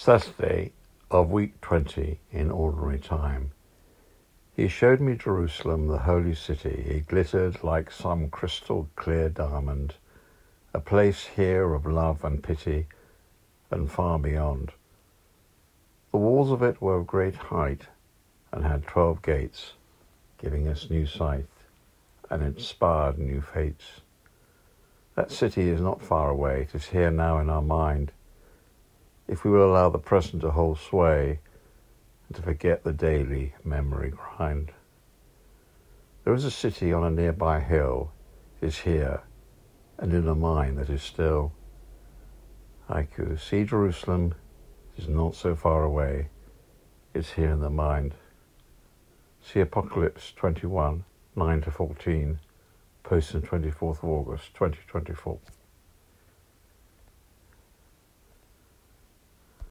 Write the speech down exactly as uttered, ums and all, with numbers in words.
Saturday of week twenty in ordinary time. He showed me Jerusalem, the holy city. It glittered like some crystal clear diamond, a place here of love and pity, and far beyond. The walls of it were of great height, and had twelve gates, giving us new sight, and inspired new fates. That city is not far away, it is here now in our mind, if we will allow the present to hold sway, and to forget the daily memory grind. There is a city on a nearby hill, it is here, and in a mind that is still. Haiku, see Jerusalem, it is not so far away, it is here in the mind. See Apocalypse twenty-one, nine to fourteen, posted on twenty-fourth of August, twenty twenty-four.